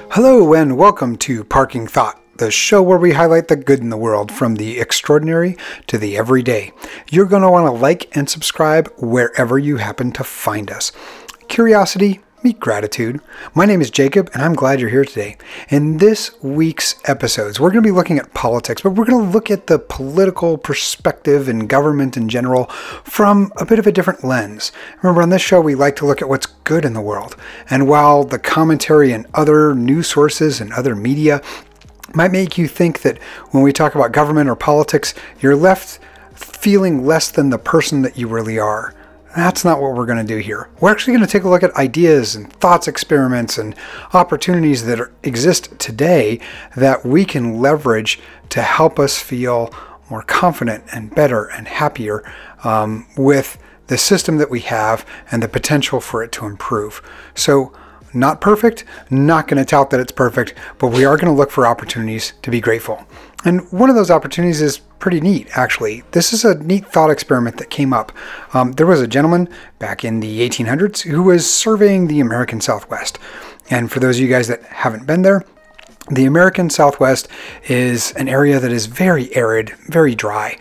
Hello and welcome to Parking Thought, the show where we highlight the good in the world from the extraordinary to the everyday. You're going to want to like and subscribe wherever you happen to find us. Curiosity, meet gratitude. My name is Jacob and I'm glad you're here today. In this week's episodes, we're going to be looking at politics, but we're going to look at the political perspective and government in general from a bit of a different lens. Remember, on this show, we like to look at what's good in the world. And while the commentary and other news sources and other media might make you think that when we talk about government or politics, you're left feeling less than the person that you really are. That's not what we're going to do here. We're actually going to take a look at ideas and thoughts experiments and opportunities that exist today that we can leverage to help us feel more confident and better and happier with the system that we have and the potential for it to improve. So, not perfect, not going to tout that it's perfect, but we are going to look for opportunities to be grateful. And one of those opportunities is pretty neat, actually. This is a neat thought experiment that came up. There was a gentleman back in the 1800s who was surveying the American Southwest. And for those of you guys that haven't been there, the American Southwest is an area that is very arid, very dry.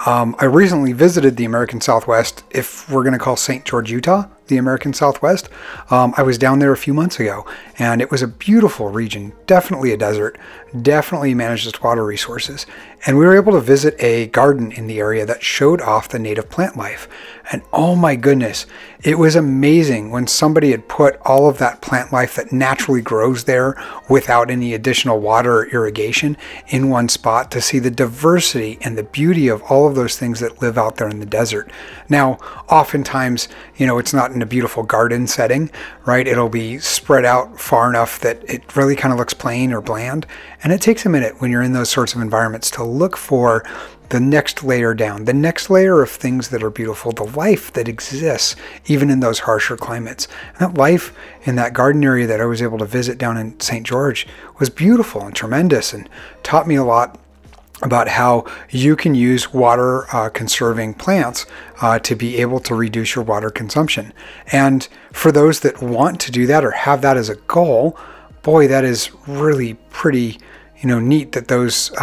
I recently visited the American Southwest, if we're going to call St. George, Utah, the American Southwest. I was down there a few months ago, and it was a beautiful region, definitely a desert, definitely managed its water resources. And we were able to visit a garden in the area that showed off the native plant life. And oh my goodness, it was amazing when somebody had put all of that plant life that naturally grows there without any additional water or irrigation in one spot to see the diversity and the beauty of all of those things that live out there in the desert. Now, oftentimes, it's not in a beautiful garden setting, right? It'll be spread out far enough that it really kind of looks plain or bland. And it takes a minute when you're in those sorts of environments to look for the next layer down, the next layer of things that are beautiful, the life that exists even in those harsher climates. And that life in that garden area that I was able to visit down in St. George was beautiful and tremendous and taught me a lot about how you can use water conserving plants to be able to reduce your water consumption. And for those that want to do that or have that as a goal, boy, that is really pretty, neat that those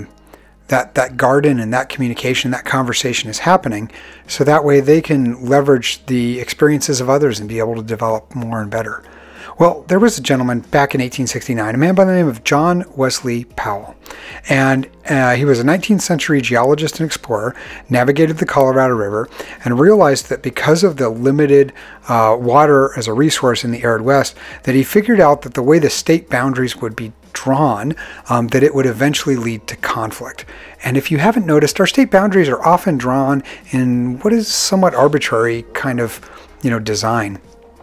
that garden and that communication, that conversation is happening, so that way they can leverage the experiences of others and be able to develop more and better. Well, there was a gentleman back in 1869, a man by the name of John Wesley Powell. And he was a 19th century geologist and explorer, navigated the Colorado River, and realized that because of the limited water as a resource in the arid West, that he figured out that the way the state boundaries would be drawn, that it would eventually lead to conflict. And if you haven't noticed, our state boundaries are often drawn in what is somewhat arbitrary kind of, design.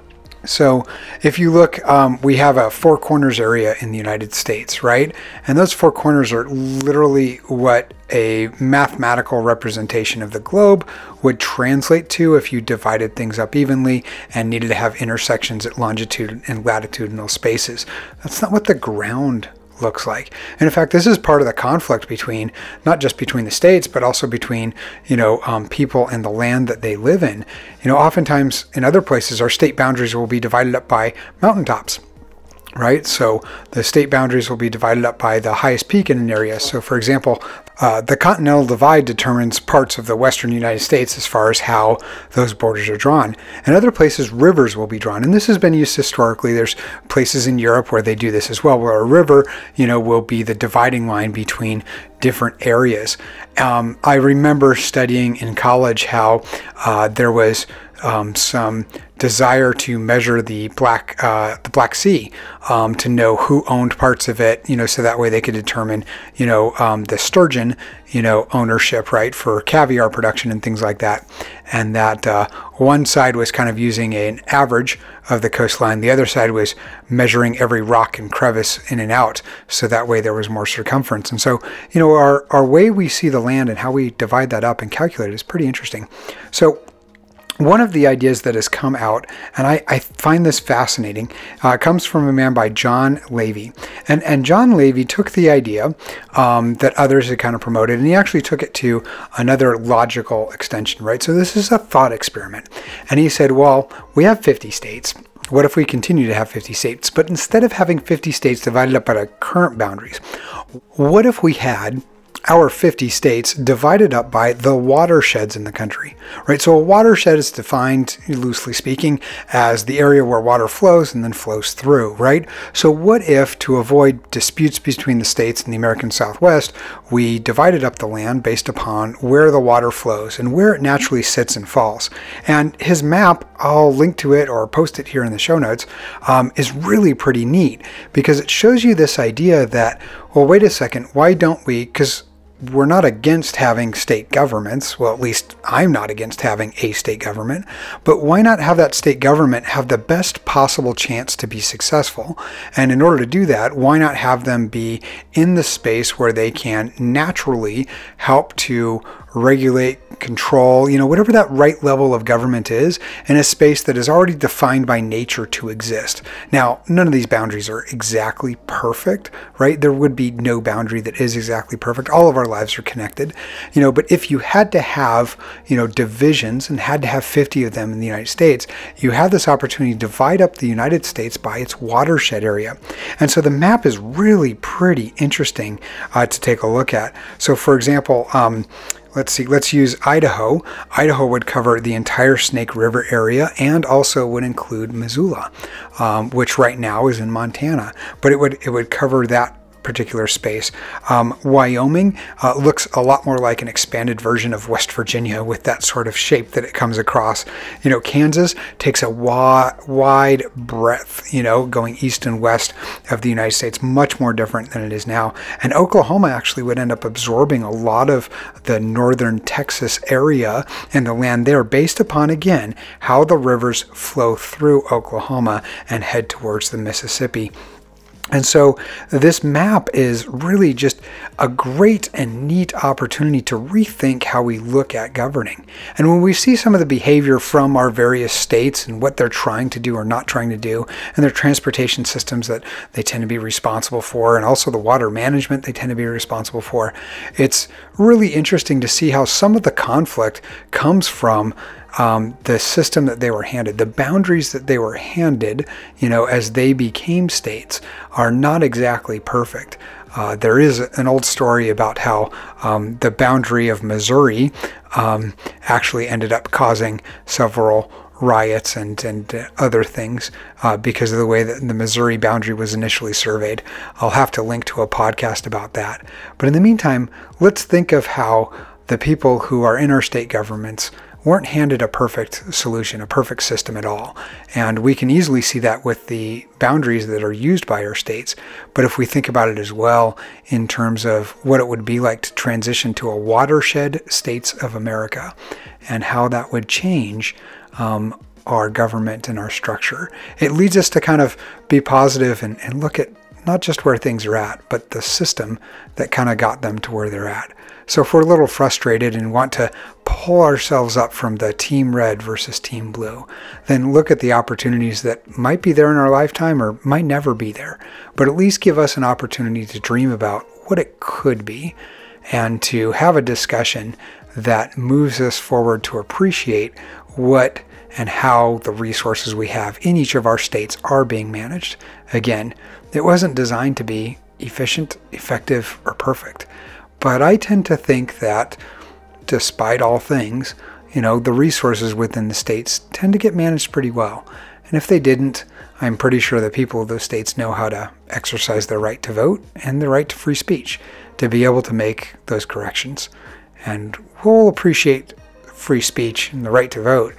So if you look, we have a four corners area in the United States, right? And those four corners are literally what a mathematical representation of the globe would translate to if you divided things up evenly and needed to have intersections at longitude and latitudinal spaces. That's not what the ground looks like. And in fact, this is part of the conflict between, not just between the states, but also between, people and the land that they live in. Oftentimes in other places, our state boundaries will be divided up by mountaintops, right? So the state boundaries will be divided up by the highest peak in an area. So for example, the Continental Divide determines parts of the western United States as far as how those borders are drawn. And other places, rivers will be drawn. And this has been used historically. There's places in Europe where they do this as well, where a river, will be the dividing line between different areas. I remember studying in college how there was some desire to measure the Black Sea, to know who owned parts of it, so that way they could determine, the sturgeon, ownership, right, for caviar production and things like that. And that one side was kind of using an average of the coastline. The other side was measuring every rock and crevice in and out, so that way there was more circumference. And so, our way we see the land and how we divide that up and calculate it is pretty interesting. So one of the ideas that has come out, and I find this fascinating, comes from a man by John Levy. And John Levy took the idea that others had kind of promoted, and he actually took it to another logical extension, right? So this is a thought experiment. And he said, well, we have 50 states. What if we continue to have 50 states, but instead of having 50 states divided up by the current boundaries, what if we had our 50 states divided up by the watersheds in the country, right? So a watershed is defined, loosely speaking, as the area where water flows and then flows through, right? So what if, to avoid disputes between the states in the American Southwest, we divided up the land based upon where the water flows and where it naturally sits and falls? And his map, I'll link to it or post it here in the show notes, is really pretty neat because it shows you this idea that, well, wait a second, why don't we, because we're not against having state governments. Well, at least I'm not against having a state government. But why not have that state government have the best possible chance to be successful? And in order to do that, why not have them be in the space where they can naturally help to regulate, control, whatever that right level of government is, in a space that is already defined by nature to exist. Now, none of these boundaries are exactly perfect, right? There would be no boundary that is exactly perfect. All of our lives are connected, but if you had to have, divisions and had to have 50 of them in the United States, you have this opportunity to divide up the United States by its watershed area. And so the map is really pretty interesting to take a look at. So for example, let's use Idaho. Idaho would cover the entire Snake River area and also would include Missoula, which right now is in Montana, but it would cover that particular space. Wyoming looks a lot more like an expanded version of West Virginia with that sort of shape that it comes across. Kansas takes a wide breadth, going east and west of the United States, much more different than it is now. And Oklahoma actually would end up absorbing a lot of the northern Texas area and the land there based upon, again, how the rivers flow through Oklahoma and head towards the Mississippi. And so this map is really just a great and neat opportunity to rethink how we look at governing. And when we see some of the behavior from our various states and what they're trying to do or not trying to do, and their transportation systems that they tend to be responsible for, and also the water management they tend to be responsible for, it's really interesting to see how some of the conflict comes from the system that they were handed. The boundaries that they were handed, as they became states, are not exactly perfect. There is an old story about how the boundary of Missouri actually ended up causing several riots and other things because of the way that the Missouri boundary was initially surveyed. I'll have to link to a podcast about that. But in the meantime, let's think of how the people who are in our state governments weren't handed a perfect solution, a perfect system at all. And we can easily see that with the boundaries that are used by our states. But if we think about it as well in terms of what it would be like to transition to a watershed states of America and how that would change our government and our structure, it leads us to kind of be positive and look at not just where things are at, but the system that kind of got them to where they're at. So if we're a little frustrated and want to pull ourselves up from the team red versus team blue, then look at the opportunities that might be there in our lifetime or might never be there, but at least give us an opportunity to dream about what it could be and to have a discussion that moves us forward to appreciate what and how the resources we have in each of our states are being managed. Again, it wasn't designed to be efficient, effective, or perfect. But I tend to think that, despite all things, the resources within the states tend to get managed pretty well. And if they didn't, I'm pretty sure the people of those states know how to exercise their right to vote and their right to free speech to be able to make those corrections. And we'll appreciate free speech and the right to vote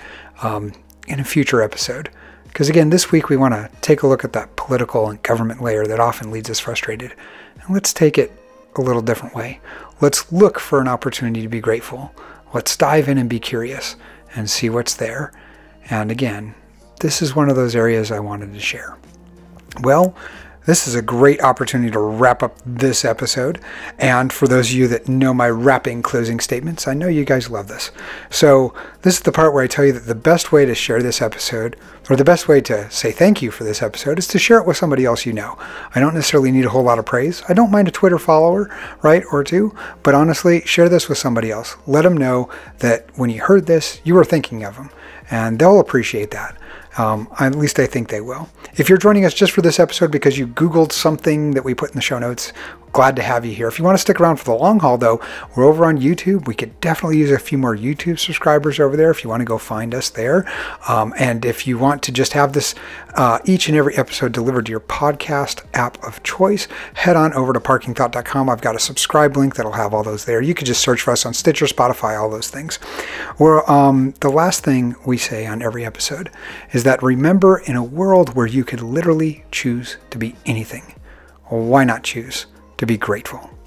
in a future episode. Because again, this week we want to take a look at that political and government layer that often leaves us frustrated. And let's take it a little different way. Let's look for an opportunity to be grateful. Let's dive in and be curious and see what's there. And again, this is one of those areas I wanted to share. Well, this is a great opportunity to wrap up this episode. And for those of you that know my wrapping closing statements, I know you guys love this. So this is the part where I tell you that the best way to share this episode, or the best way to say thank you for this episode, is to share it with somebody else you know. I don't necessarily need a whole lot of praise. I don't mind a Twitter follower, right, or two. But honestly, share this with somebody else. Let them know that when you heard this, you were thinking of them. And they'll appreciate that. At least I think they will. If you're joining us just for this episode because you Googled something that we put in the show notes, glad to have you here. If you want to stick around for the long haul, though, we're over on YouTube. We could definitely use a few more YouTube subscribers over there if you want to go find us there. And if you want to just have this each and every episode delivered to your podcast app of choice, head on over to parkingthought.com. I've got a subscribe link that'll have all those there. You could just search for us on Stitcher, Spotify, all those things. The last thing we say on every episode is that remember, in a world where you could literally choose to be anything, why not choose to be grateful?